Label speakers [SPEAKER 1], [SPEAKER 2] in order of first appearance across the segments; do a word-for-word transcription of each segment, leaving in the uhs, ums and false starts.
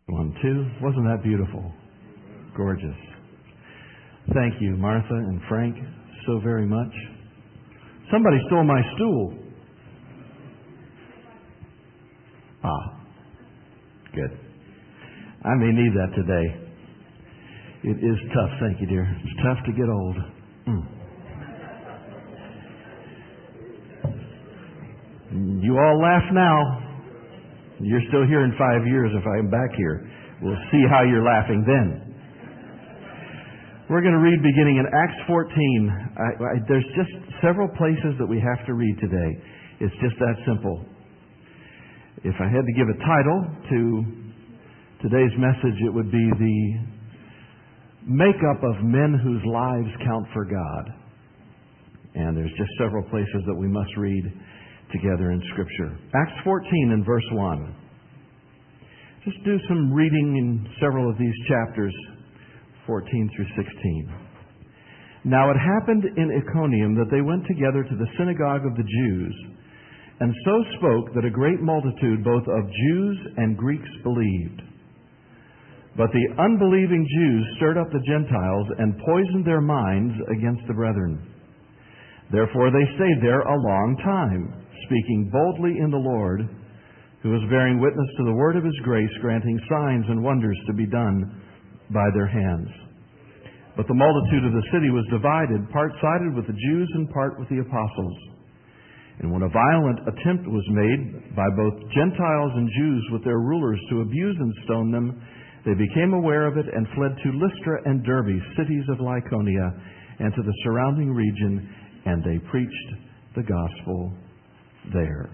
[SPEAKER 1] One, two. Wasn't that beautiful? Gorgeous. Thank you, Martha and Frank, so very much. Somebody stole my stool. Ah, good. I may need that today. It is tough, thank you, dear. It's tough to get old. Mm. You all laugh now. You're still here in five years if I'm back here. We'll see how you're laughing then. We're going to read beginning in Acts fourteen. I, I, there's just several places that we have to read today. It's just that simple. If I had to give a title to today's message, it would be the makeup of men whose lives count for God. And there's just several places that we must read together in Scripture. Acts fourteen and verse one. Just do some reading in several of these chapters, fourteen through sixteen. Now it happened in Iconium that they went together to the synagogue of the Jews, and so spoke that a great multitude both of Jews and Greeks believed. But the unbelieving Jews stirred up the Gentiles and poisoned their minds against the brethren. Therefore they stayed there a long time, speaking boldly in the Lord, who was bearing witness to the word of His grace, granting signs and wonders to be done by their hands. But the multitude of the city was divided, part sided with the Jews and part with the apostles. And when a violent attempt was made by both Gentiles and Jews with their rulers to abuse and stone them, they became aware of it and fled to Lystra and Derbe, cities of Lycaonia, and to the surrounding region, and they preached the gospel there.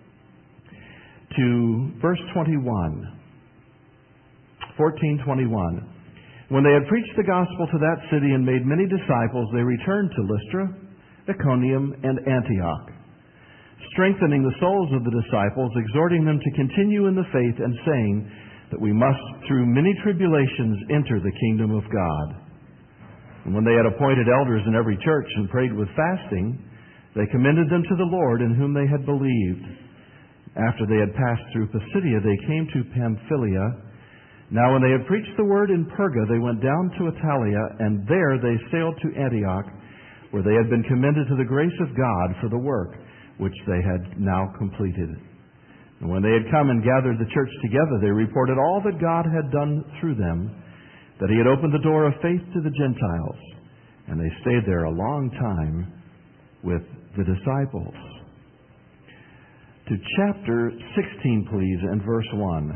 [SPEAKER 1] To verse twenty-one, fourteen twenty-one. When they had preached the gospel to that city and made many disciples, they returned to Lystra, Iconium, and Antioch, strengthening the souls of the disciples, exhorting them to continue in the faith, and saying that we must, through many tribulations, enter the kingdom of God. And when they had appointed elders in every church and prayed with fasting, they commended them to the Lord in whom they had believed. After they had passed through Pisidia, they came to Pamphylia. Now when they had preached the word in Perga, they went down to Italia, and there they sailed to Antioch, where they had been commended to the grace of God for the work which they had now completed. And when they had come and gathered the church together, they reported all that God had done through them, that He had opened the door of faith to the Gentiles. And they stayed there a long time with the disciples. To chapter sixteen, please, and verse one.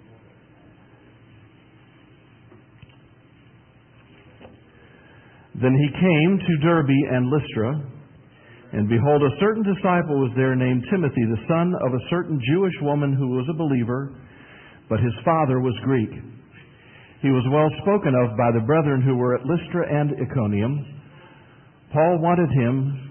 [SPEAKER 1] Then he came to Derbe and Lystra, and behold, a certain disciple was there named Timothy, the son of a certain Jewish woman who was a believer, but his father was Greek. He was well spoken of by the brethren who were at Lystra and Iconium. Paul wanted him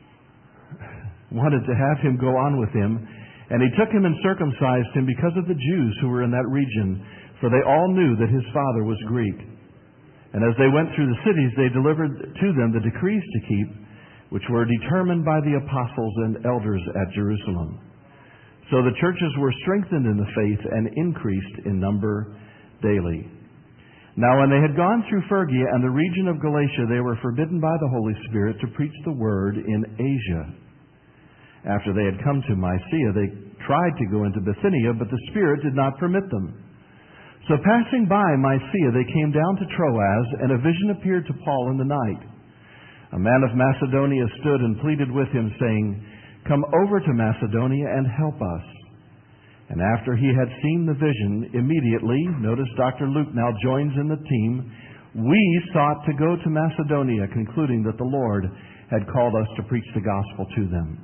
[SPEAKER 1] wanted to have him go on with him, and he took him and circumcised him because of the Jews who were in that region, for they all knew that his father was Greek. And as they went through the cities, they delivered to them the decrees to keep, which were determined by the apostles and elders at Jerusalem. So the churches were strengthened in the faith and increased in number daily. Now when they had gone through Phrygia and the region of Galatia, they were forbidden by the Holy Spirit to preach the word in Asia. After they had come to Mysia, they tried to go into Bithynia, but the Spirit did not permit them. So passing by Mysia, they came down to Troas, and a vision appeared to Paul in the night. A man of Macedonia stood and pleaded with him, saying, "Come over to Macedonia and help us." And after he had seen the vision, immediately, notice Doctor Luke now joins in the team, we sought to go to Macedonia, concluding that the Lord had called us to preach the gospel to them.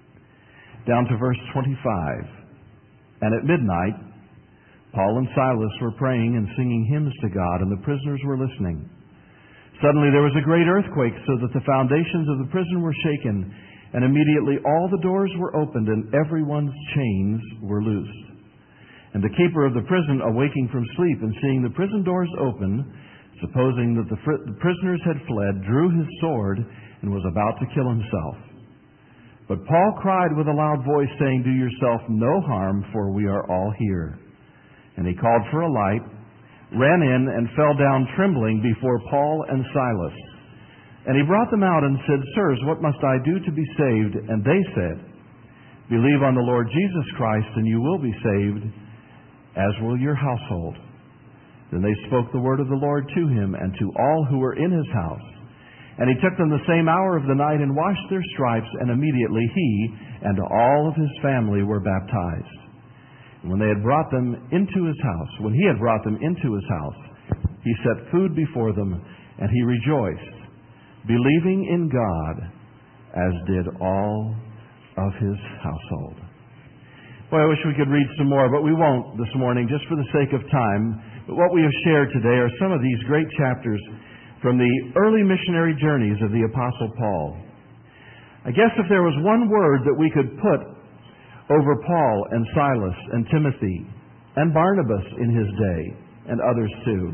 [SPEAKER 1] Down to verse twenty-five. And at midnight, Paul and Silas were praying and singing hymns to God, and the prisoners were listening. Suddenly there was a great earthquake, so that the foundations of the prison were shaken, and immediately all the doors were opened, and everyone's chains were loosed. And the keeper of the prison, awaking from sleep and seeing the prison doors open, supposing that the, fr- the prisoners had fled, drew his sword and was about to kill himself. But Paul cried with a loud voice, saying, "Do yourself no harm, for we are all here." And he called for a light ran in and fell down trembling before Paul and Silas. And he brought them out and said, Sirs, what must I do to be saved? And they said, Believe on the Lord Jesus Christ, and you will be saved, as will your household. Then they spoke the word of the Lord to him and to all who were in his house. And he took them the same hour of the night and washed their stripes, and immediately he and all of his family were baptized. And when they had brought them into his house, when he had brought them into his house, he set food before them, and he rejoiced, believing in God, as did all of his household. Boy, I wish we could read some more, but we won't this morning, just for the sake of time. But what we have shared today are some of these great chapters from the early missionary journeys of the Apostle Paul. I guess if there was one word that we could put over Paul and Silas and Timothy and Barnabas in his day, and others too,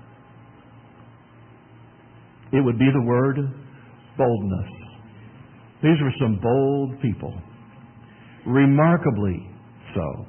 [SPEAKER 1] it would be the word boldness. These were some bold people, remarkably so.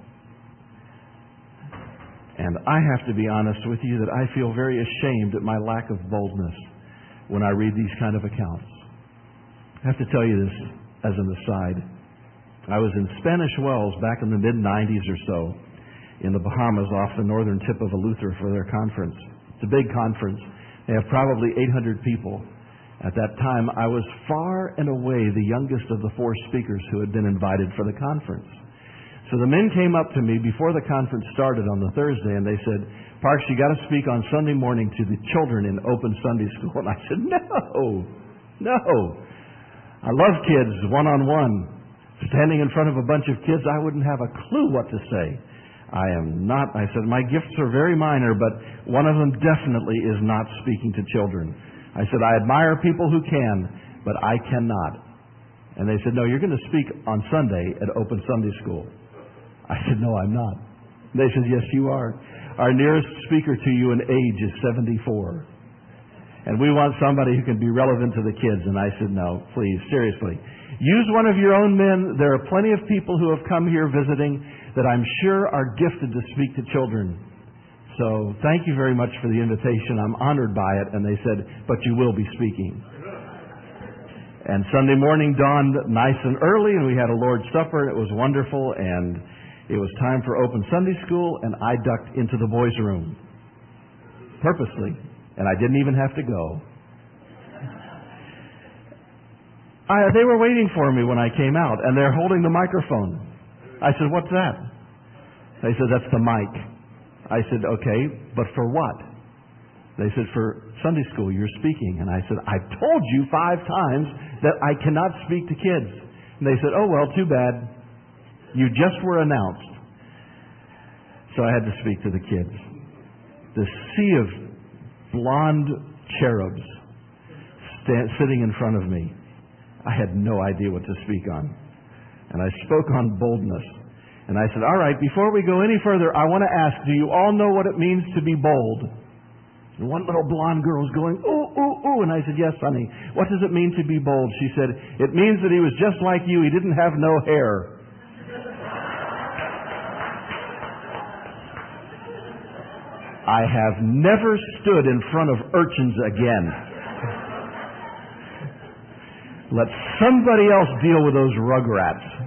[SPEAKER 1] And I have to be honest with you that I feel very ashamed at my lack of boldness when I read these kind of accounts. I have to tell you this as an aside. I was in Spanish Wells back in the mid nineties or so in the Bahamas off the northern tip of Eleuthera for their conference. It's a big conference. They have probably eight hundred people. At that time, I was far and away the youngest of the four speakers who had been invited for the conference. So the men came up to me before the conference started on the Thursday, and they said, Parks, you got to speak on Sunday morning to the children in Open Sunday School. And I said, no, no. I love kids one-on-one. Standing in front of a bunch of kids, I wouldn't have a clue what to say. I am not, I said, my gifts are very minor, but one of them definitely is not speaking to children. I said, I admire people who can, but I cannot. And they said, no, you're going to speak on Sunday at Open Sunday School. I said, no, I'm not. They said, yes, you are. Our nearest speaker to you in age is seventy-four. And we want somebody who can be relevant to the kids. And I said, no, please, seriously. Use one of your own men. There are plenty of people who have come here visiting that I'm sure are gifted to speak to children. So thank you very much for the invitation. I'm honored by it. And they said, but you will be speaking. And Sunday morning dawned nice and early, and we had a Lord's Supper, and it was wonderful, and it was time for Open Sunday School, and I ducked into the boys' room. Purposely. And I didn't even have to go. I, they were waiting for me when I came out, and they're holding the microphone. I said, what's that? They said, that's the mic. I said, okay, but for what? They said, for Sunday school, you're speaking. And I said, I've told you five times that I cannot speak to kids. And they said, oh, well, too bad. You just were announced. So I had to speak to the kids. The sea of blonde cherubs stand, sitting in front of me. I had no idea what to speak on. And I spoke on boldness. And I said, all right, before we go any further, I want to ask, do you all know what it means to be bold? And one little blonde girl was going, ooh, ooh, ooh. And I said, yes, honey. What does it mean to be bold? She said, it means that he was just like you. He didn't have no hair. I have never stood in front of urchins again. Let somebody else deal with those rugrats.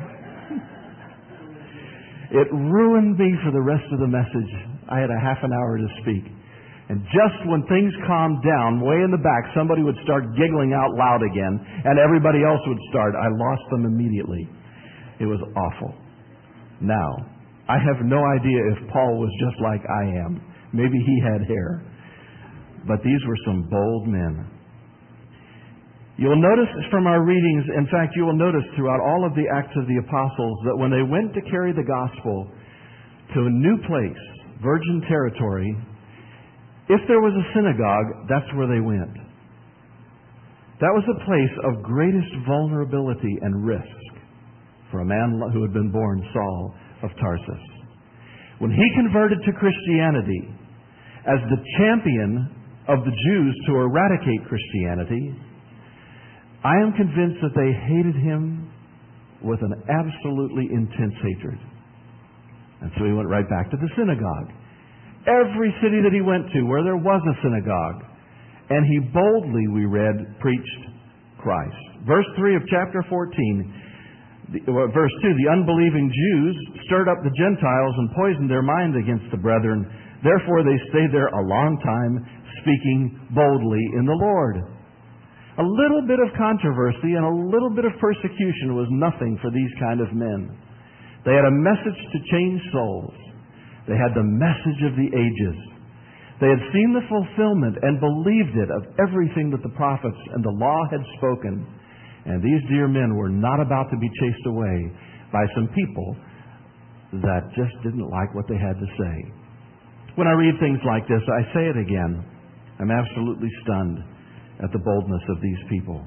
[SPEAKER 1] It ruined me for the rest of the message. I had a half an hour to speak. And just when things calmed down, way in the back, somebody would start giggling out loud again, and everybody else would start. I lost them immediately. It was awful. Now, I have no idea if Paul was just like I am. Maybe he had hair. But these were some bold men. You'll notice from our readings, in fact, you will notice throughout all of the Acts of the Apostles, that when they went to carry the gospel to a new place, virgin territory, if there was a synagogue, that's where they went. That was a place of greatest vulnerability and risk for a man who had been born Saul of Tarsus. When he converted to Christianity as the champion of the Jews to eradicate Christianity, I am convinced that they hated him with an absolutely intense hatred. And so he went right back to the synagogue. every city that he went to where there was a synagogue. And he boldly, we read, preached Christ. Verse three of chapter fourteen, the, well, verse two, the unbelieving Jews stirred up the Gentiles and poisoned their minds against the brethren. Therefore they stayed there a long time, speaking boldly in the Lord. A little bit of controversy and a little bit of persecution was nothing for these kind of men. They had a message to change souls. They had the message of the ages. They had seen the fulfillment and believed it of everything that the prophets and the law had spoken. And these dear men were not about to be chased away by some people that just didn't like what they had to say. When I read things like this, I say it again. I'm absolutely stunned at the boldness of these people.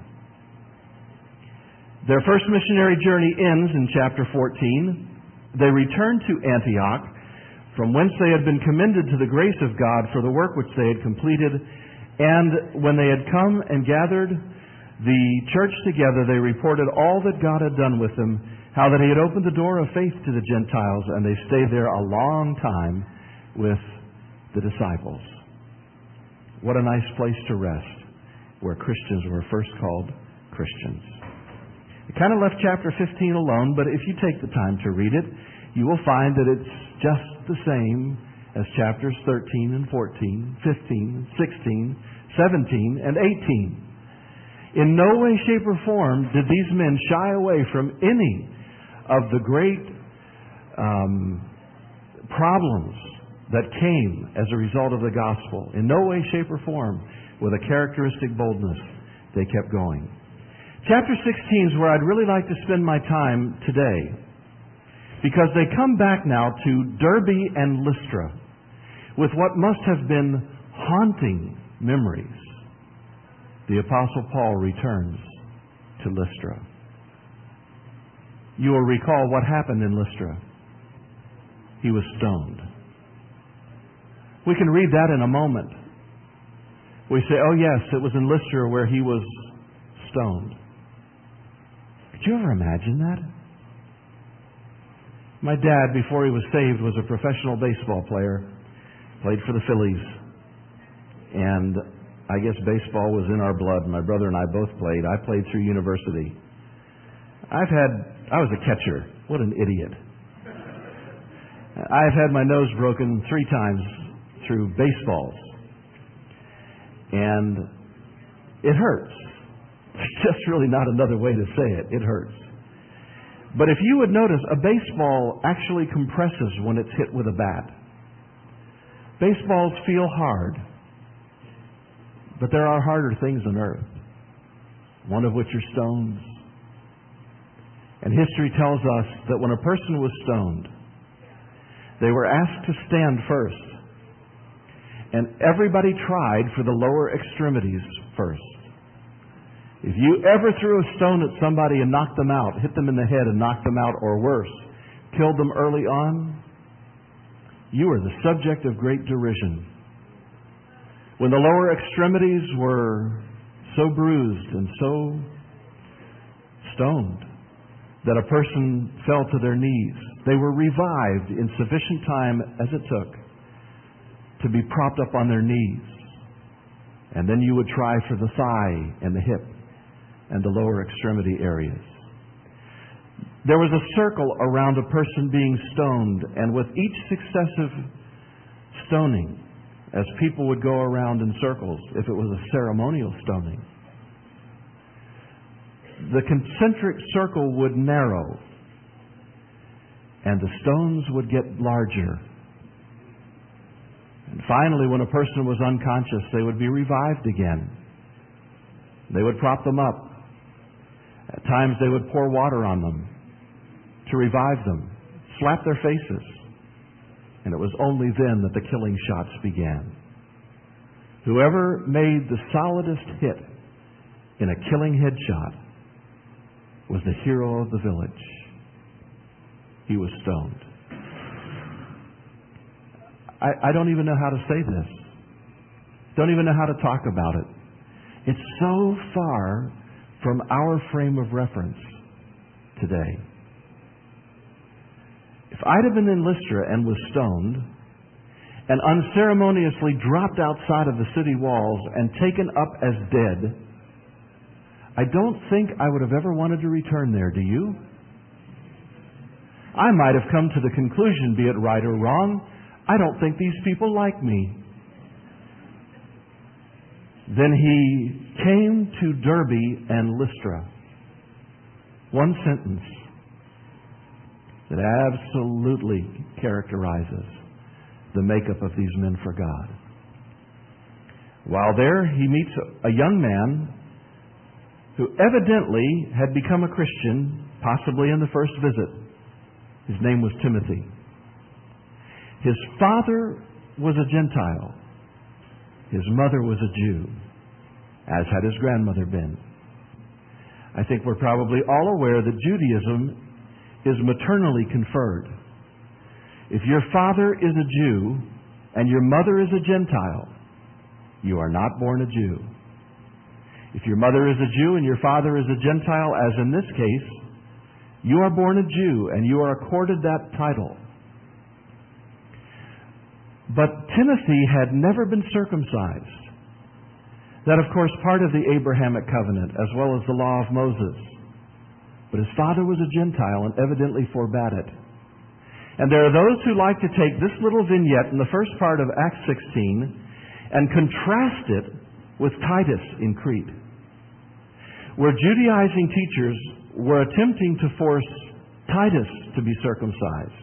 [SPEAKER 1] Their first missionary journey ends in chapter fourteen. They return to Antioch, from whence they had been commended to the grace of God for the work which they had completed. And when they had come and gathered the church together, they reported all that God had done with them, how that He had opened the door of faith to the Gentiles, and they stayed there a long time with the disciples. What a nice place to rest, where Christians were first called Christians. It kind of left chapter fifteen alone, but if you take the time to read it, you will find that it's just the same as chapters thirteen and fourteen, fifteen, sixteen, seventeen, and eighteen. In no way, shape, or form did these men shy away from any of the great um, problems that came as a result of the gospel. In no way, shape, or form, with a characteristic boldness, they kept going. Chapter sixteen is where I'd really like to spend my time today, because they come back now to Derbe and Lystra with what must have been haunting memories. The Apostle Paul returns to Lystra. You will recall what happened in Lystra. He was stoned. We can read that in a moment. We say, oh yes, it was in Lystra where he was stoned. Could you ever imagine that? My dad, before he was saved, was a professional baseball player. Played for the Phillies. And I guess baseball was in our blood. My brother and I both played. I played through university. I've had, I was a catcher. What an idiot. I've had my nose broken three times through baseballs. And it hurts. There's just really not another way to say it. It hurts. But if you would notice, a baseball actually compresses when it's hit with a bat. Baseballs feel hard, but there are harder things on earth, one of which are stones. And history tells us that when a person was stoned, they were asked to stand first. And everybody tried for the lower extremities first. If you ever threw a stone at somebody and knocked them out, hit them in the head and knocked them out, or worse, killed them early on, you were the subject of great derision. When the lower extremities were so bruised and so stoned that a person fell to their knees, they were revived in sufficient time as it took to be propped up on their knees. And then you would try for the thigh and the hip and the lower extremity areas. There was a circle around a person being stoned, and with each successive stoning, as people would go around in circles, if it was a ceremonial stoning, the concentric circle would narrow, and the stones would get larger. And finally, when a person was unconscious, they would be revived again. They would prop them up. At times they would pour water on them to revive them, slap their faces. And it was only then that the killing shots began. Whoever made the solidest hit in a killing headshot was the hero of the village. He was stoned. I, I don't even know how to say this. Don't even know how to talk about it. It's so far from our frame of reference today. If I'd have been in Lystra and was stoned, and unceremoniously dropped outside of the city walls and taken up as dead, I don't think I would have ever wanted to return there, do you? I might have come to the conclusion, be it right or wrong, I don't think these people like me. Then he came to Derbe and Lystra. One sentence that absolutely characterizes the makeup of these men for God. While there, he meets a young man who evidently had become a Christian, possibly in the first visit. His name was Timothy. His father was a Gentile. His mother was a Jew, as had his grandmother been. I think we're probably all aware that Judaism is maternally conferred. If your father is a Jew and your mother is a Gentile, you are not born a Jew. If your mother is a Jew and your father is a Gentile, as in this case, you are born a Jew and you are accorded that title. But Timothy had never been circumcised. That, of course, part of the Abrahamic covenant, as well as the law of Moses. But his father was a Gentile and evidently forbade it. And there are those who like to take this little vignette in the first part of Acts sixteen and contrast it with Titus in Crete, where Judaizing teachers were attempting to force Titus to be circumcised.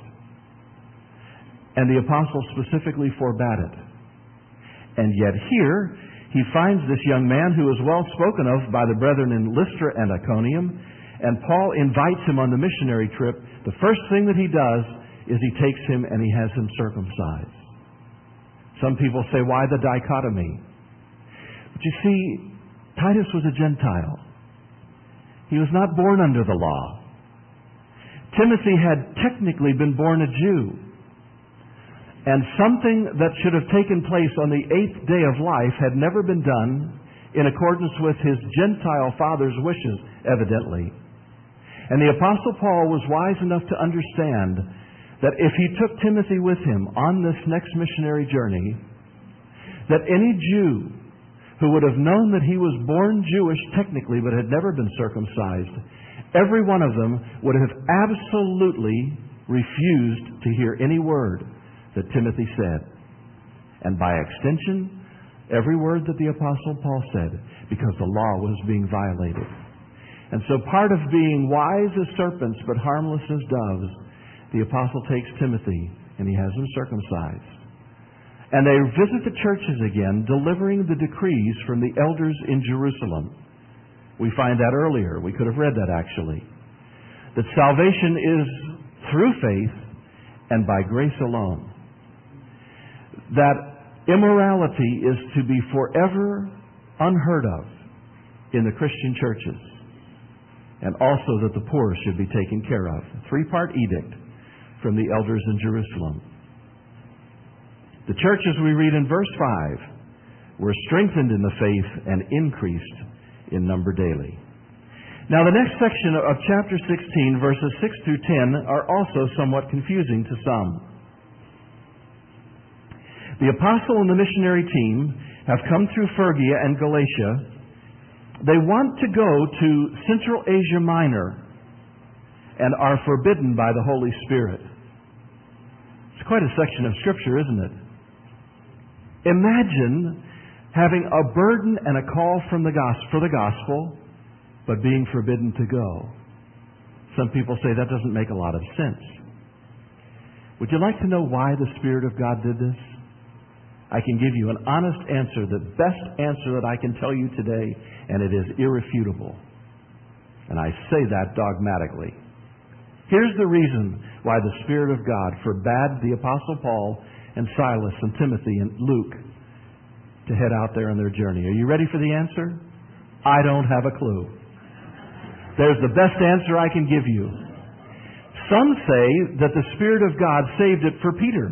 [SPEAKER 1] And the apostle specifically forbade it. And yet here, he finds this young man who is well spoken of by the brethren in Lystra and Iconium, and Paul invites him on the missionary trip. The first thing that he does is he takes him and he has him circumcised. Some people say, why the dichotomy? But you see, Titus was a Gentile. He was not born under the law. Timothy had technically been born a Jew. And something that should have taken place on the eighth day of life had never been done in accordance with his Gentile father's wishes, evidently. And the Apostle Paul was wise enough to understand that if he took Timothy with him on this next missionary journey, that any Jew who would have known that he was born Jewish technically but had never been circumcised, every one of them would have absolutely refused to hear any word that Timothy said. And by extension, every word that the Apostle Paul said, because the law was being violated. And so part of being wise as serpents but harmless as doves, the Apostle takes Timothy and he has him circumcised. And they visit the churches again, delivering the decrees from the elders in Jerusalem. We find that earlier. We could have read that actually. That salvation is through faith and by grace alone. That immorality is to be forever unheard of in the Christian churches. And also that the poor should be taken care of. Three-part edict from the elders in Jerusalem. The churches we read in verse five were strengthened in the faith and increased in number daily. Now the next section of chapter sixteen, verses six through ten, are also somewhat confusing to some. The apostle and the missionary team have come through Phrygia and Galatia. They want to go to Central Asia Minor and are forbidden by the Holy Spirit. It's quite a section of Scripture, isn't it? Imagine having a burden and a call from the gospel, for the gospel, but being forbidden to go. Some people say that doesn't make a lot of sense. Would you like to know why the Spirit of God did this? I can give you an honest answer, the best answer that I can tell you today, and it is irrefutable. And I say that dogmatically. Here's the reason why the Spirit of God forbade the Apostle Paul and Silas and Timothy and Luke to head out there on their journey. Are you ready for the answer? I don't have a clue. There's the best answer I can give you. Some say that the Spirit of God saved it for Peter.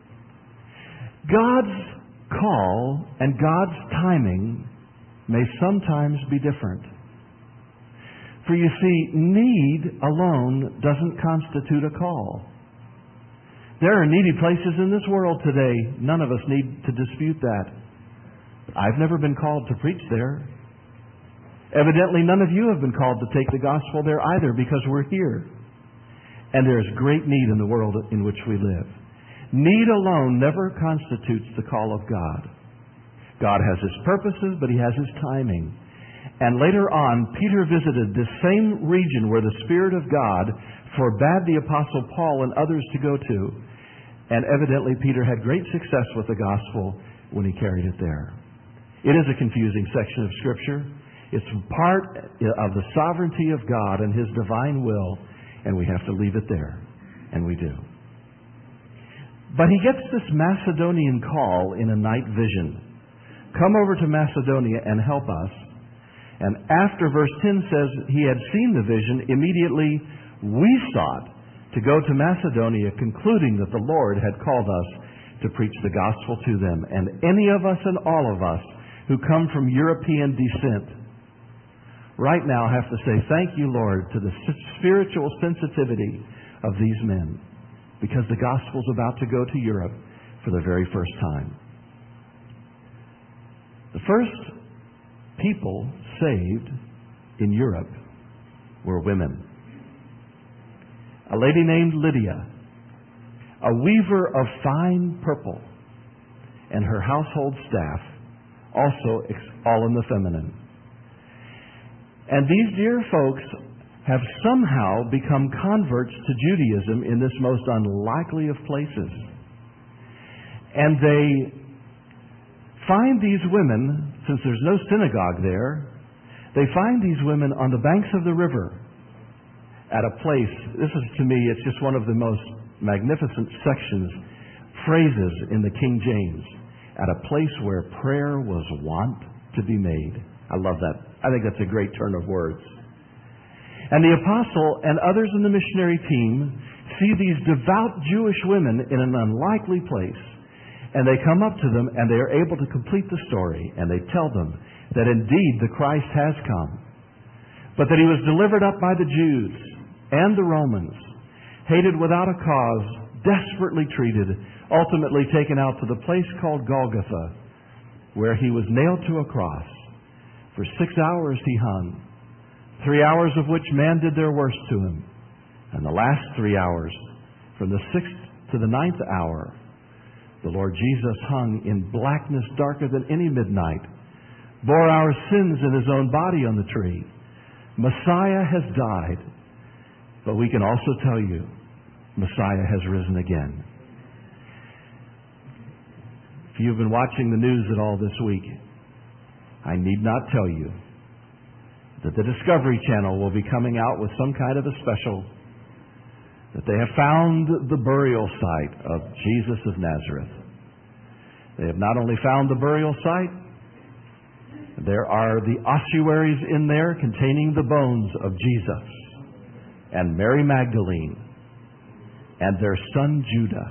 [SPEAKER 1] God's call and God's timing may sometimes be different. For you see, need alone doesn't constitute a call. There are needy places in this world today. None of us need to dispute that. I've never been called to preach there. Evidently, none of you have been called to take the gospel there either, because we're here. And there's great need in the world in which we live. Need alone never constitutes the call of God. God has His purposes, but He has His timing. And later on, Peter visited this same region where the Spirit of God forbade the Apostle Paul and others to go to. And evidently, Peter had great success with the gospel when he carried it there. It is a confusing section of Scripture. It's part of the sovereignty of God and His divine will, and we have to leave it there. And we do. But he gets this Macedonian call in a night vision. Come over to Macedonia and help us. And after verse ten says he had seen the vision, immediately we sought to go to Macedonia, concluding that the Lord had called us to preach the gospel to them. And any of us and all of us who come from European descent right now have to say, thank you, Lord, to the spiritual sensitivity of these men, because the gospel's about to go to Europe for the very first time. The first people saved in Europe were women. A lady named Lydia, a weaver of fine purple, and her household staff, also all in the feminine. And these dear folks have somehow become converts to Judaism in this most unlikely of places. And they find these women, since there's no synagogue there, they find these women on the banks of the river at a place, this is to me, it's just one of the most magnificent sections, phrases in the King James, at a place where prayer was wont to be made. I love that. I think that's a great turn of words. And the apostle and others in the missionary team see these devout Jewish women in an unlikely place. And they come up to them and they are able to complete the story. And they tell them that indeed the Christ has come. But that He was delivered up by the Jews and the Romans, hated without a cause, desperately treated, ultimately taken out to the place called Golgotha, where He was nailed to a cross. For six hours He hung, three hours of which man did their worst to Him. And the last three hours, from the sixth to the ninth hour, the Lord Jesus hung in blackness darker than any midnight, bore our sins in His own body on the tree. Messiah has died, but we can also tell you, Messiah has risen again. If you've been watching the news at all this week, I need not tell you that the Discovery Channel will be coming out with some kind of a special, that they have found the burial site of Jesus of Nazareth. They have not only found the burial site, there are the ossuaries in there containing the bones of Jesus and Mary Magdalene and their son Judah.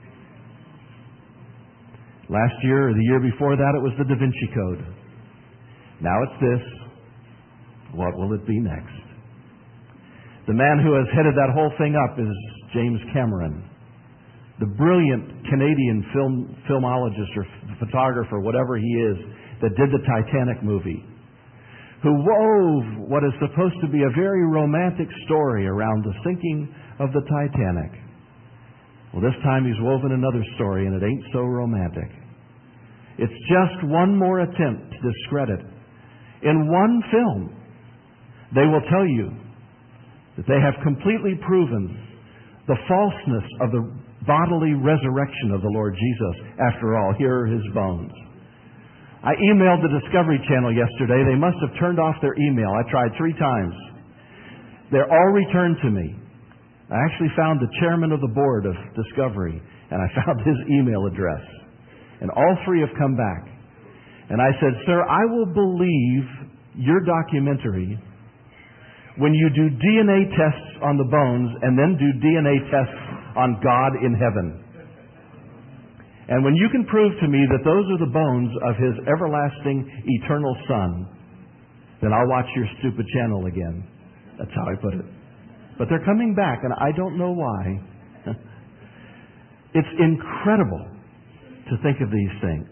[SPEAKER 1] Last year or the year before that, it was the Da Vinci Code. Now it's this. What will it be next? The man who has headed that whole thing up is James Cameron, the brilliant Canadian film, filmologist or photographer, whatever he is, that did the Titanic movie, who wove what is supposed to be a very romantic story around the sinking of the Titanic. Well, this time he's woven another story, and it ain't so romantic. It's just one more attempt to discredit. In one film, they will tell you that they have completely proven the falseness of the bodily resurrection of the Lord Jesus. After all, here are His bones. I emailed the Discovery Channel yesterday. They must have turned off their email. I tried three times. They're all returned to me. I actually found the chairman of the board of Discovery, and I found his email address. And all three have come back. And I said, sir, I will believe your documentary when you do D N A tests on the bones and then do D N A tests on God in heaven. And when you can prove to me that those are the bones of His everlasting, eternal Son, then I'll watch your stupid channel again. That's how I put it. But they're coming back, and I don't know why. It's incredible to think of these things.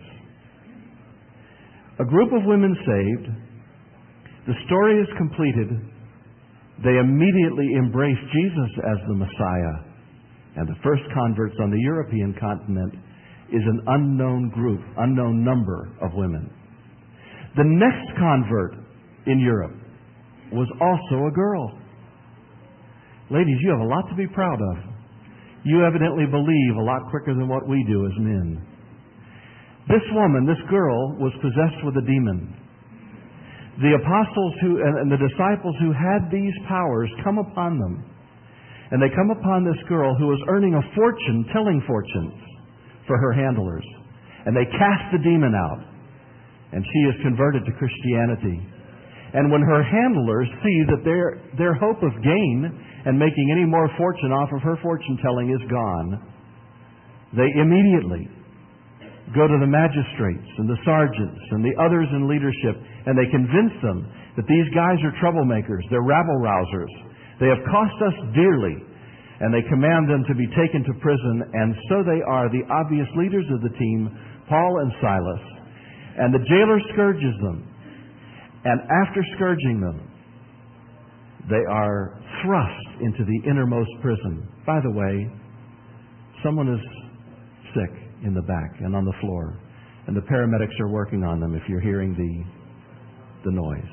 [SPEAKER 1] A group of women saved. The story is completed. They immediately embrace Jesus as the Messiah. And the first converts on the European continent is an unknown group, unknown number of women. The next convert in Europe was also a girl. Ladies, you have a lot to be proud of. You evidently believe a lot quicker than what we do as men. This woman, this girl, was possessed with a demon. The apostles who and the disciples who had these powers come upon them. And they come upon this girl who was earning a fortune, telling fortunes for her handlers. And they cast the demon out. And she is converted to Christianity. And when her handlers see that their, their hope of gain and making any more fortune off of her fortune telling is gone, they immediately go to the magistrates and the sergeants and the others in leadership, and they convince them that these guys are troublemakers, they're rabble-rousers. They have cost us dearly, and they command them to be taken to prison, and so they are the obvious leaders of the team, Paul and Silas. And the jailer scourges them, and after scourging them, they are thrust into the innermost prison. By the way, someone is sick in the back and on the floor, and the paramedics are working on them if you're hearing the, the noise.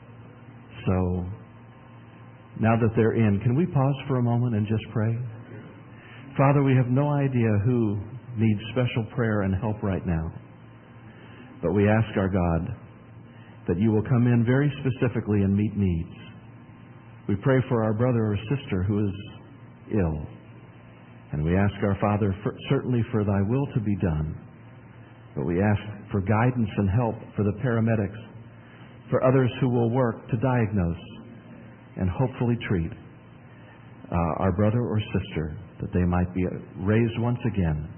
[SPEAKER 1] So, now that they're in, can we pause for a moment and just pray? Father, we have no idea who needs special prayer and help right now. But we ask our God that you will come in very specifically and meet needs. We pray for our brother or sister who is ill. And we ask our Father for, certainly for thy will to be done. But we ask for guidance and help for the paramedics, for others who will work to diagnose and hopefully treat uh, our brother or sister, that they might be raised once again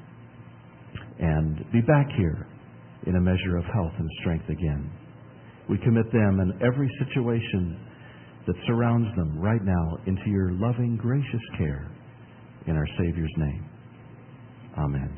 [SPEAKER 1] and be back here in a measure of health and strength again. We commit them and every situation that surrounds them right now into your loving, gracious care in our Savior's name. Amen.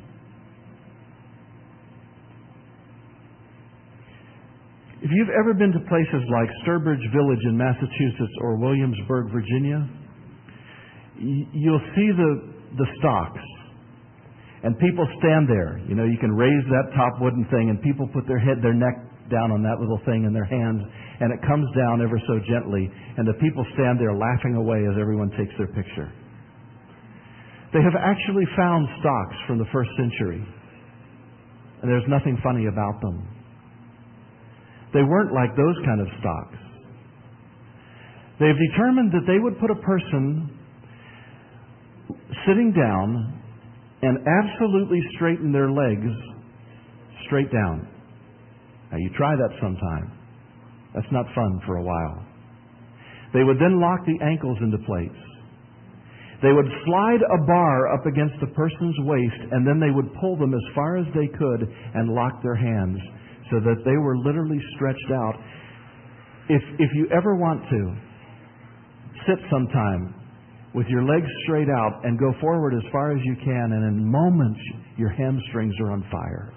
[SPEAKER 1] If you've ever been to places like Sturbridge Village in Massachusetts or Williamsburg, Virginia, you'll see the, the stocks. And people stand there. You know, you can raise that top wooden thing and people put their head, their neck down on that little thing in their hands, and it comes down ever so gently, and the people stand there laughing away as everyone takes their picture. They have actually found stocks from the first century, and there's nothing funny about them. They weren't like those kind of stocks. They've determined that they would put a person sitting down and absolutely straighten their legs straight down. Now you try that sometime. That's not fun for a while. They would then lock the ankles into place. They would slide a bar up against the person's waist, and then they would pull them as far as they could and lock their hands so that they were literally stretched out. If, if you ever want to, sit sometime with your legs straight out and go forward as far as you can, and in moments your hamstrings are on fire.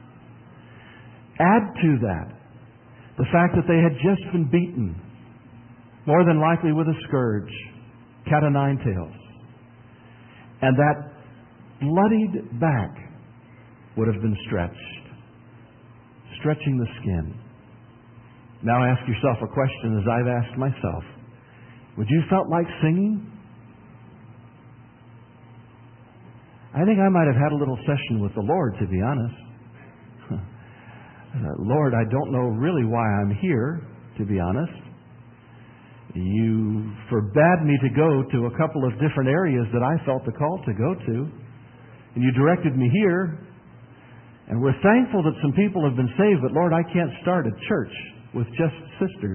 [SPEAKER 1] Add to that the fact that they had just been beaten, more than likely with a scourge, cat o' nine tails, and that bloodied back would have been stretched, stretching the skin. Now ask yourself a question as I've asked myself. Would you felt like singing? I think I might have had a little session with the Lord, to be honest. Lord, I don't know really why I'm here, to be honest. You forbade me to go to a couple of different areas that I felt the call to go to. And you directed me here. And we're thankful that some people have been saved, but Lord, I can't start a church with just sisters.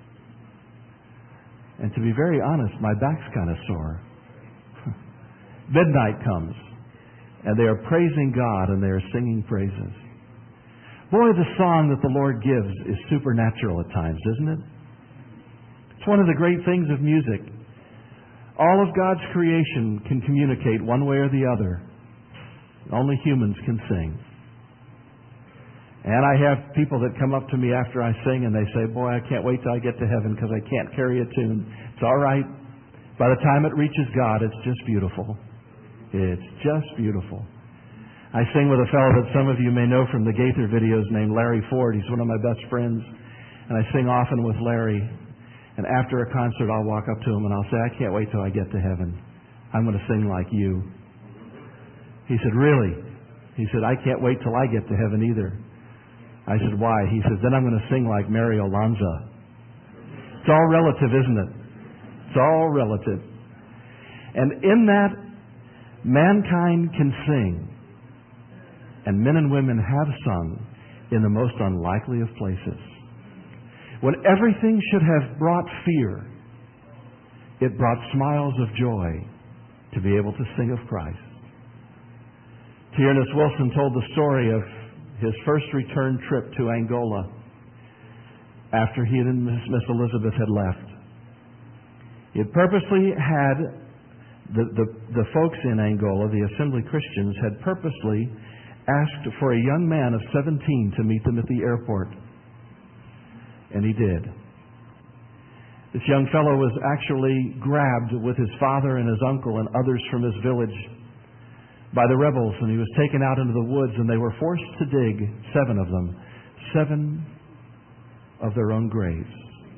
[SPEAKER 1] And to be very honest, my back's kind of sore. Midnight comes, and they are praising God and they are singing praises. Boy, the song that the Lord gives is supernatural at times, isn't it? It's one of the great things of music. All of God's creation can communicate one way or the other. Only humans can sing. And I have people that come up to me after I sing and they say, boy, I can't wait till I get to heaven because I can't carry a tune. It's all right. By the time it reaches God, it's just beautiful. It's just beautiful. I sing with a fellow that some of you may know from the Gaither videos named Larry Ford. He's one of my best friends. And I sing often with Larry. And after a concert, I'll walk up to him and I'll say, I can't wait till I get to heaven. I'm going to sing like you. He said, really? He said, I can't wait till I get to heaven either. I said, why? He says, then I'm going to sing like Mario Lanza. It's all relative, isn't it? It's all relative. And in that, mankind can sing. And men and women have sung in the most unlikely of places. When everything should have brought fear, it brought smiles of joy to be able to sing of Christ. Tiernas Wilson told the story of his first return trip to Angola after he and Miss Elizabeth had left. He had purposely had, the, the, the folks in Angola, the Assembly Christians, had purposely asked for a young man of seventeen to meet them at the airport. And he did. This young fellow was actually grabbed with his father and his uncle and others from his village by the rebels, and he was taken out into the woods, and they were forced to dig, seven of them, seven of their own graves.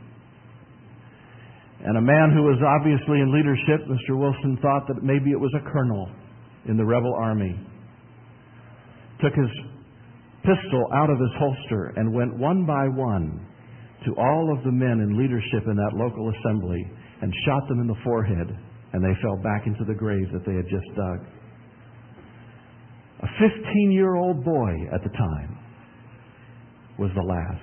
[SPEAKER 1] And a man who was obviously in leadership, Mister Wilson, thought that maybe it was a colonel in the rebel army. Took his pistol out of his holster and went one by one to all of the men in leadership in that local assembly and shot them in the forehead, and they fell back into the grave that they had just dug. A fifteen-year-old boy at the time was the last.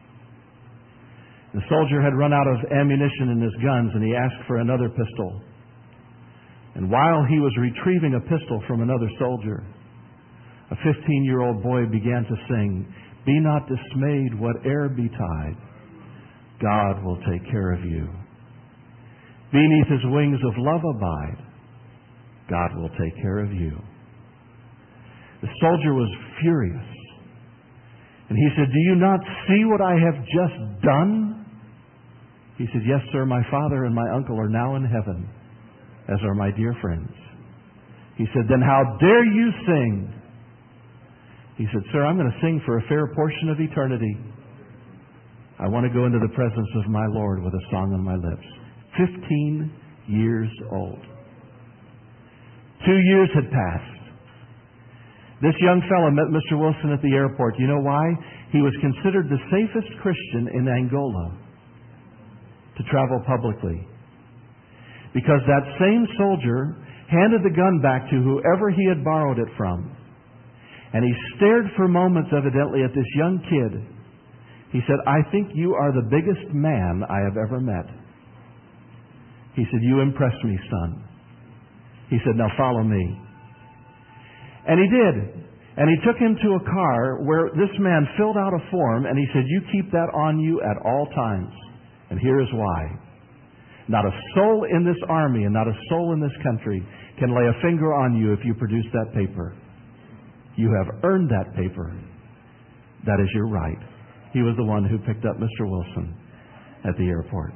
[SPEAKER 1] The soldier had run out of ammunition in his guns, and he asked for another pistol. And while he was retrieving a pistol from another soldier, a fifteen-year-old boy began to sing, "Be not dismayed, whate'er betide, God will take care of you. Beneath His wings of love abide, God will take care of you." The soldier was furious. And he said, "Do you not see what I have just done?" He said, "Yes, sir, my father and my uncle are now in heaven, as are my dear friends." He said, "Then how dare you sing?" He said, "Sir, I'm going to sing for a fair portion of eternity. I want to go into the presence of my Lord with a song on my lips." Fifteen years old. Two years had passed. This young fellow met Mister Wilson at the airport. You know why? He was considered the safest Christian in Angola to travel publicly. Because that same soldier handed the gun back to whoever he had borrowed it from. And he stared for moments evidently at this young kid. He said, "I think you are the biggest man I have ever met." He said, "You impress me, son." He said, "Now follow me." And he did. And he took him to a car where this man filled out a form, and he said, "You keep that on you at all times. And here is why. Not a soul in this army and not a soul in this country can lay a finger on you if you produce that paper. You have earned that paper. That is your right." He was the one who picked up Mister Wilson at the airport.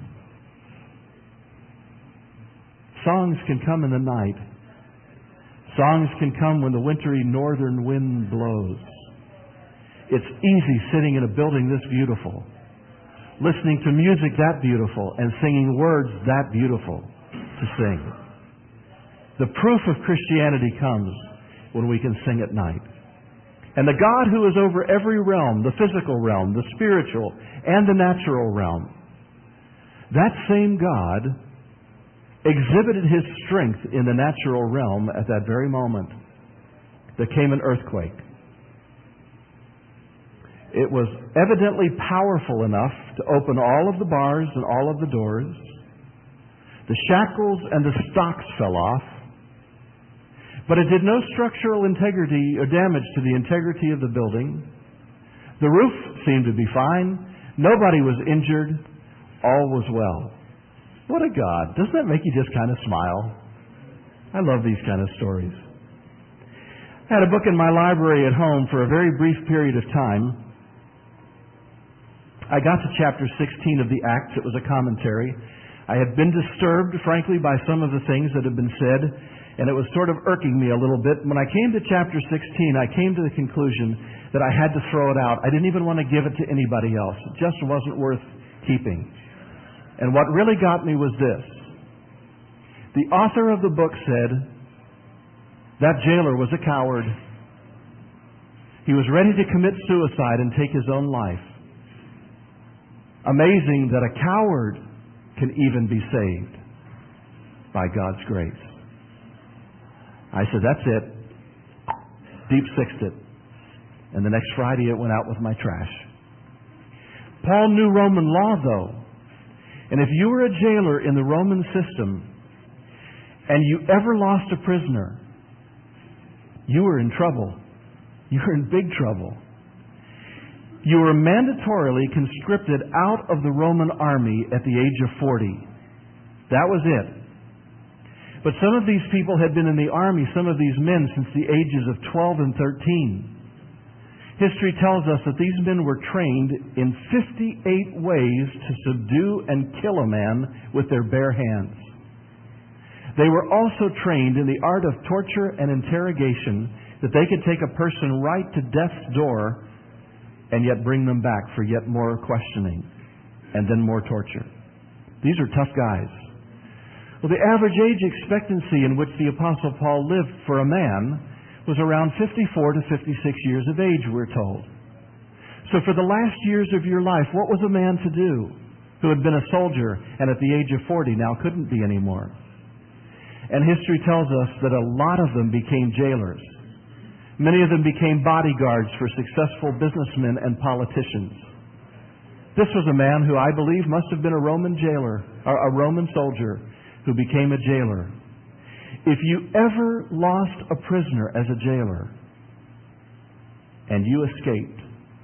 [SPEAKER 1] Songs can come in the night. Songs can come when the wintry northern wind blows. It's easy sitting in a building this beautiful, listening to music that beautiful, and singing words that beautiful to sing. The proof of Christianity comes when we can sing at night. And the God who is over every realm, the physical realm, the spiritual, and the natural realm, that same God exhibited His strength in the natural realm at that very moment. There came an earthquake. It was evidently powerful enough to open all of the bars and all of the doors. The shackles and the stocks fell off. But it did no structural integrity or damage to the integrity of the building. The roof seemed to be fine. Nobody was injured. All was well. What a God. Doesn't that make you just kind of smile? I love these kind of stories. I had a book in my library at home for a very brief period of time. I got to chapter sixteen of the Acts. It was a commentary. I had been disturbed, frankly, by some of the things that had been said, and it was sort of irking me a little bit. When I came to chapter sixteen, I came to the conclusion that I had to throw it out. I didn't even want to give it to anybody else. It just wasn't worth keeping. And what really got me was this. The author of the book said that jailer was a coward. He was ready to commit suicide and take his own life. Amazing that a coward can even be saved by God's grace. I said, that's it. Deep sixed it. And the next Friday it went out with my trash. Paul knew Roman law, though. And if you were a jailer in the Roman system and you ever lost a prisoner, you were in trouble. You were in big trouble. You were mandatorily conscripted out of the Roman army at the age of forty. That was it. But some of these people had been in the army, some of these men, since the ages of twelve and thirteen. History tells us that these men were trained in fifty-eight ways to subdue and kill a man with their bare hands. They were also trained in the art of torture and interrogation, that they could take a person right to death's door and yet bring them back for yet more questioning and then more torture. These are tough guys. Well, the average age expectancy in which the Apostle Paul lived for a man was around fifty-four to fifty-six years of age, we're told. So for the last years of your life, what was a man to do who had been a soldier and at the age of forty now couldn't be anymore? And history tells us that a lot of them became jailers. Many of them became bodyguards for successful businessmen and politicians. This was a man who I believe must have been a Roman jailer, or a Roman soldier who became a jailer. If you ever lost a prisoner as a jailer and you escaped,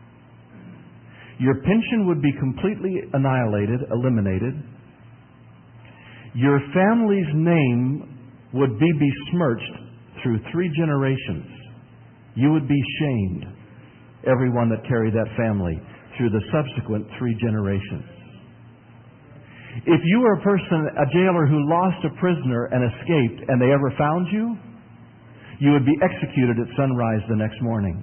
[SPEAKER 1] your pension would be completely annihilated, eliminated. Your family's name would be besmirched through three generations. You would be shamed, everyone that carried that family, through the subsequent three generations. If you were a person, a jailer who lost a prisoner and escaped, and they ever found you, you would be executed at sunrise the next morning.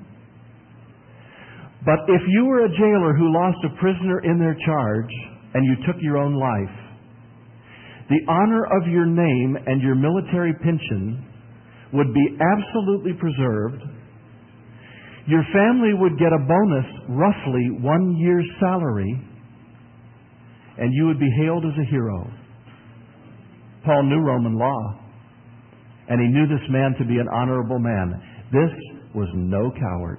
[SPEAKER 1] But if you were a jailer who lost a prisoner in their charge, and you took your own life, the honor of your name and your military pension would be absolutely preserved. Your family would get a bonus, roughly one year's salary, and you would be hailed as a hero. Paul knew Roman law, and he knew this man to be an honorable man. This was no coward.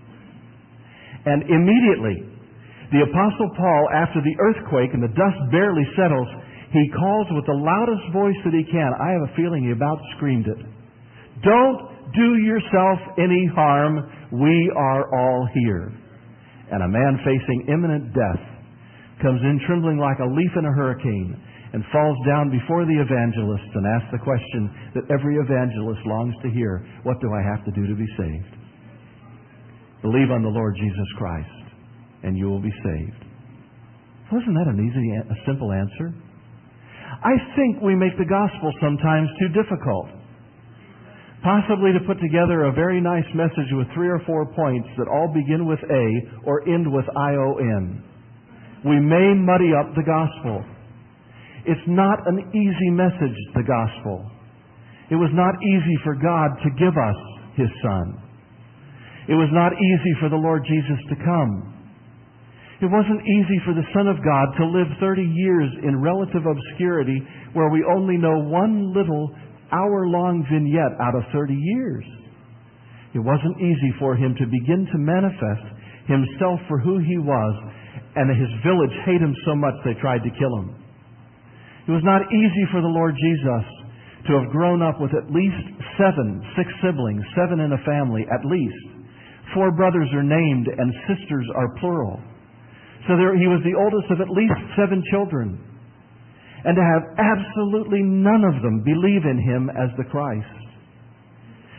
[SPEAKER 1] And immediately, the Apostle Paul, after the earthquake and the dust barely settles, he calls with the loudest voice that he can. I have a feeling he about screamed it. Don't do yourself any harm. We are all here. And a man facing imminent death comes in trembling like a leaf in a hurricane and falls down before the evangelist and asks the question that every evangelist longs to hear. What do I have to do to be saved? Believe on the Lord Jesus Christ and you will be saved. Wasn't that an easy, a simple answer? I think we make the gospel sometimes too difficult. Possibly to put together a very nice message with three or four points that all begin with A or end with I O N. We may muddy up the gospel. It's not an easy message, the gospel. It was not easy for God to give us His Son. It was not easy for the Lord Jesus to come. It wasn't easy for the Son of God to live thirty years in relative obscurity where we only know one little hour-long vignette out of thirty years. It wasn't easy for Him to begin to manifest Himself for who He was, and His village hate Him so much they tried to kill Him. It was not easy for the Lord Jesus to have grown up with at least seven, six siblings, seven in a family, at least. Four brothers are named and sisters are plural. So there, he was the oldest of at least seven children. And to have absolutely none of them believe in Him as the Christ.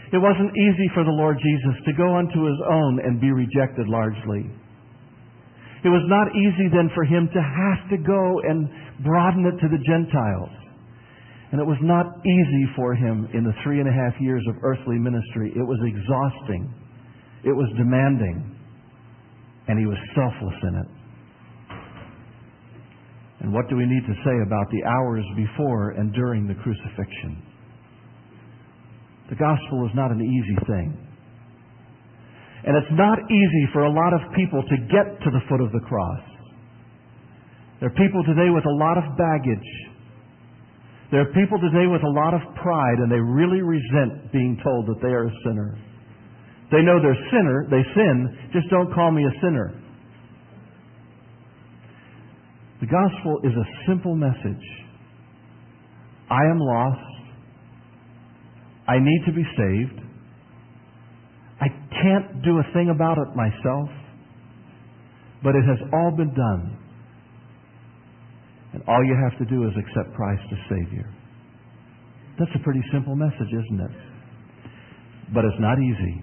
[SPEAKER 1] It wasn't easy for the Lord Jesus to go unto His own and be rejected largely. It was not easy then for Him to have to go and broaden it to the Gentiles. And it was not easy for Him in the three and a half years of earthly ministry. It was exhausting. It was demanding. And He was selfless in it. And what do we need to say about the hours before and during the crucifixion? The gospel is not an easy thing. And it's not easy for a lot of people to get to the foot of the cross. There are people today with a lot of baggage. There are people today with a lot of pride, and they really resent being told that they are a sinner. They know they're a sinner, they sin, just don't call me a sinner. The gospel is a simple message. I am lost. I need to be saved. I can't do a thing about it myself, but it has all been done. And all you have to do is accept Christ as Savior. That's a pretty simple message, isn't it? But it's not easy.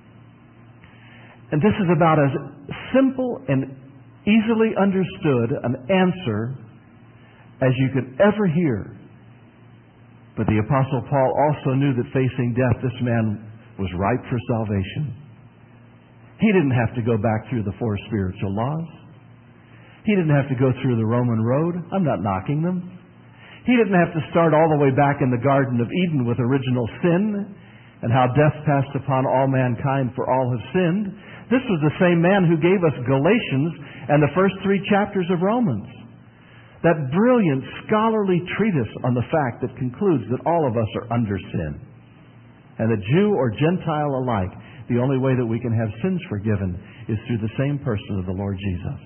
[SPEAKER 1] And this is about as simple and easily understood an answer as you could ever hear. But the Apostle Paul also knew that facing death, this man was ripe for salvation. He didn't have to go back through the four spiritual laws. He didn't have to go through the Roman road. I'm not knocking them. He didn't have to start all the way back in the Garden of Eden with original sin and how death passed upon all mankind for all have sinned. This was the same man who gave us Galatians and the first three chapters of Romans. That brilliant scholarly treatise on the fact that concludes that all of us are under sin. And that Jew or Gentile alike, the only way that we can have sins forgiven is through the same person of the Lord Jesus.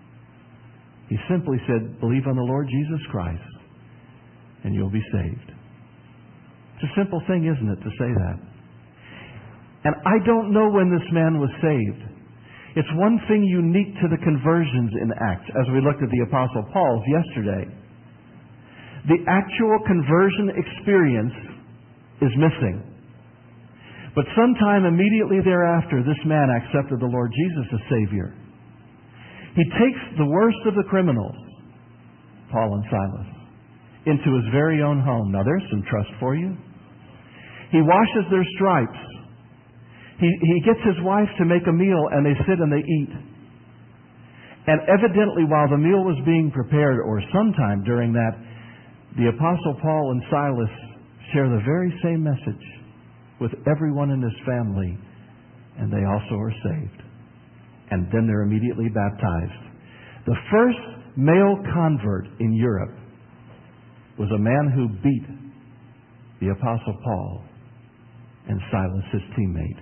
[SPEAKER 1] He simply said, believe on the Lord Jesus Christ, and you'll be saved. It's a simple thing, isn't it, to say that? And I don't know when this man was saved. It's one thing unique to the conversions in Acts, as we looked at the Apostle Paul's yesterday. The actual conversion experience is missing. But sometime immediately thereafter, this man accepted the Lord Jesus as Savior. He takes the worst of the criminals, Paul and Silas, into his very own home. Now there's some trust for you. He washes their stripes. He, he gets his wife to make a meal, and they sit and they eat. And evidently while the meal was being prepared, or sometime during that, the Apostle Paul and Silas share the very same message with everyone in his family, and they also are saved. And then they're immediately baptized. The first male convert in Europe was a man who beat the Apostle Paul and Silas, his teammate.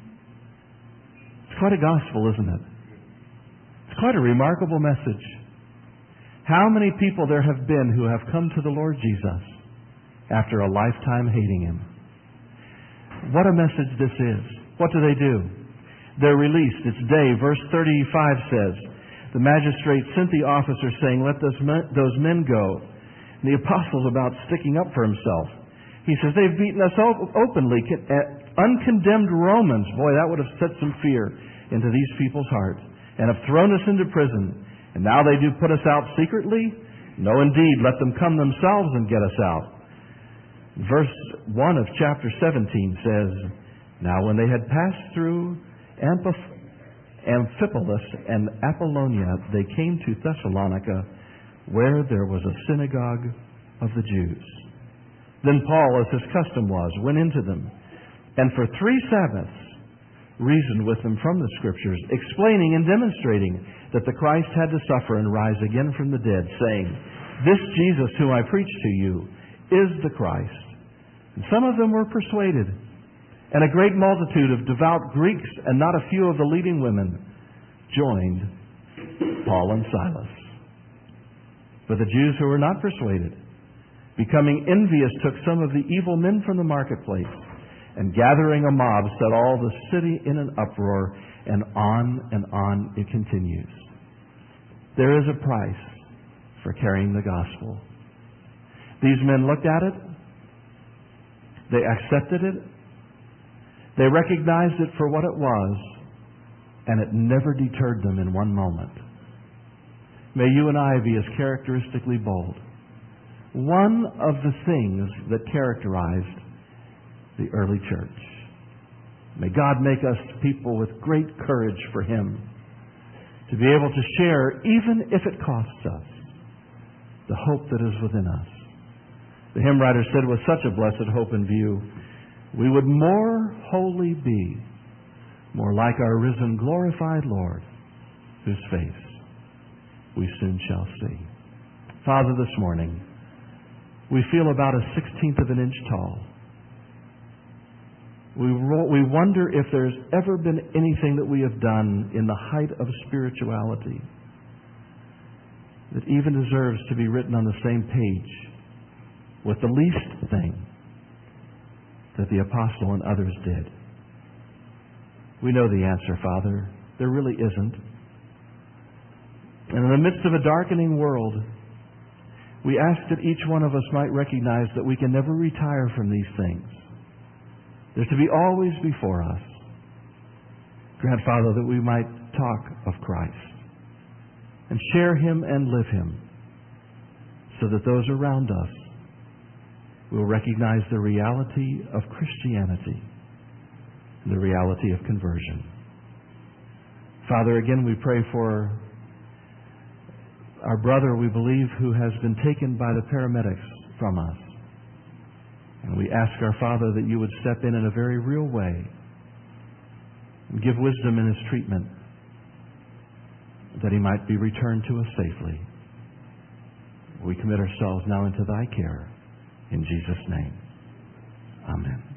[SPEAKER 1] It's quite a gospel, isn't it? It's quite a remarkable message. How many people there have been who have come to the Lord Jesus after a lifetime hating Him. What a message this is. What do they do? They're released. It's day. Verse thirty-five says, the magistrate sent the officer saying, let those men, those men go. And the apostle's about sticking up for himself. He says, they've beaten us op- openly. Uncondemned Romans. Boy, that would have set some fear into these people's hearts. And have thrown us into prison. And now they do put us out secretly? No, indeed. Let them come themselves and get us out. Verse one of chapter seventeen says, now when they had passed through Amphi- Amphipolis and Apollonia, they came to Thessalonica, where there was a synagogue of the Jews. Then Paul, as his custom was, went into them, and for three Sabbaths reasoned with them from the Scriptures, explaining and demonstrating that the Christ had to suffer and rise again from the dead, saying, this Jesus whom I preach to you is the Christ. And some of them were persuaded, and a great multitude of devout Greeks and not a few of the leading women joined Paul and Silas. But the Jews who were not persuaded, becoming envious, took some of the evil men from the marketplace, and gathering a mob, set all the city in an uproar, and on and on it continues. There is a price for carrying the gospel. These men looked at it. They accepted it. They recognized it for what it was, and it never deterred them in one moment. May you and I be as characteristically bold. One of the things that characterized the early church. May God make us people with great courage for Him, to be able to share, even if it costs us, the hope that is within us. The hymn writer said, with such a blessed hope in view, we would more wholly be, more like our risen, glorified Lord, whose face we soon shall see. Father, this morning, we feel about a sixteenth of an inch tall. We, ro- we wonder if there's ever been anything that we have done in the height of spirituality that even deserves to be written on the same page with the least thing that the apostle and others did. We know the answer, Father. There really isn't. And in the midst of a darkening world, we ask that each one of us might recognize that we can never retire from these things. They're to be always before us. Grant, Father, that we might talk of Christ and share Him and live Him, so that those around us will recognize the reality of Christianity and the reality of conversion. Father, again we pray for our brother, we believe, who has been taken by the paramedics from us. And we ask our Father that you would step in in a very real way and give wisdom in his treatment, that he might be returned to us safely. We commit ourselves now into thy care. In Jesus' name, amen.